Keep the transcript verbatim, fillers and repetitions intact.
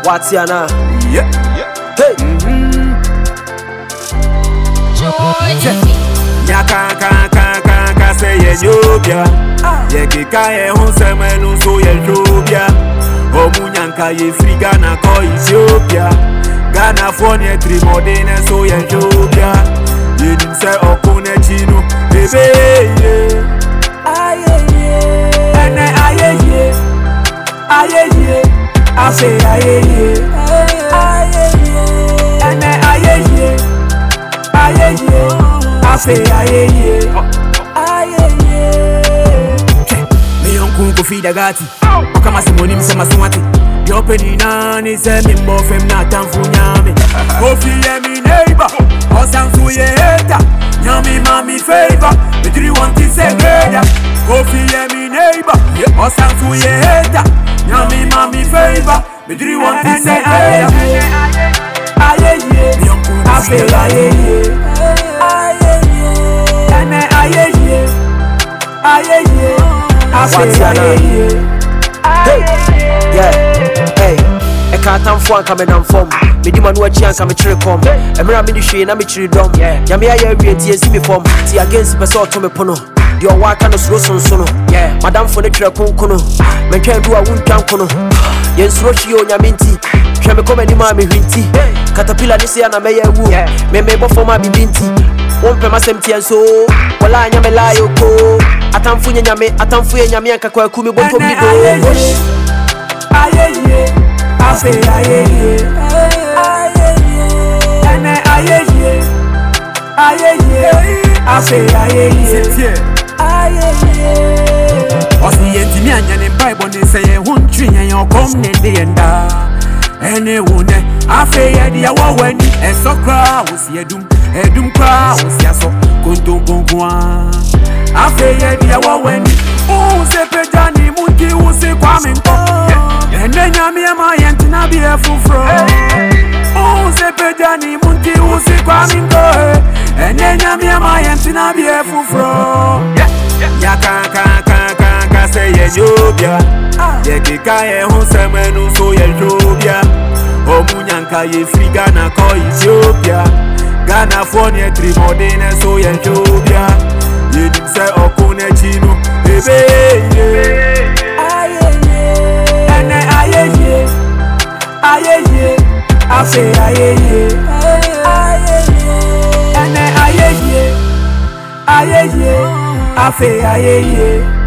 What's your name? Yeah. Hey. Ya ka ka ka ka ka say Ethiopia. Ye kika ye hun semenu so Ethiopia. Omunyanka ye free Ghana ko Ethiopia. Ghana for ne trimodene so Ethiopia. Ye dim say okune chino bebe ye. Aye ye. Ene aye ye. Aye ye. Afe aye ye. Aye ye. Ene aye ye. Aye ye. Afe aye ye. Aye ye. Me yonkun ko fi dagati. Okama simoni msema swati. Yo penina ni se mi mbo fem na tanfu nyame. Kofi ye mi neighbor. Osanfu ye hater. Nyami mami favor. Me three want to say greater. Kofi ye mi neighbor. Osanfu ye hater. Nyami mami favor. Me three want to say greater. Aye ye. Afe aye ye. Aye ye. Ene aye ye. Aye ye. Afe aye ye. Hey. Yeah. Hey. I can't come for coming on form. Me do man watch and come tree come. Emra me shwe na me tree dom. Ya me aye wie tie si me form. Ti against person to me pono. Di o wa ka no suro sonsono. Yeah. Madam for the tree konkono. Me twa do a wuntwan kono. Yen suro chi o nya menti. Hwe me come ni ma me hwinti. Caterpillar ni se na me ya wu. Me me bo forma bi binti. Won pe masem tie so. Wala anya me la yo ko. Atamfu nya nyame, atamfu ye nyame anka kwa ku me bonto mi do. Aye ye. Afe aye ye. Aye ye. Ene aye ye. Aye ye. Afe aye ye. Aye ye. Osi yenti mi anya ne Bible ne say ye huntwi yan yo kom ne de enda. Ene wone afe ye de awo wani esokra osi edum edum kwa osi aso konto gonkwa. Afe ye de awo wani o se pejani munki o se kwame nko. Ene nyame ma yenti na bi efufro. O se pejani munki o se kwame nko. Ene nyame ma yenti na bi efufro. Ya ka ka ka ka ka say Ethiopia. Ye kika ye hun semenu so Ethiopia. Omunyanka ye free Ghana ko Ethiopia. Ghana for ne trimodene so Ethiopia. Ye dim say okune chino bebe ye. Aye ye. Ene aye ye. Aye ye. Afe aye ye. Aye ye. Ene aye ye. Aye ye. Afe aye ye.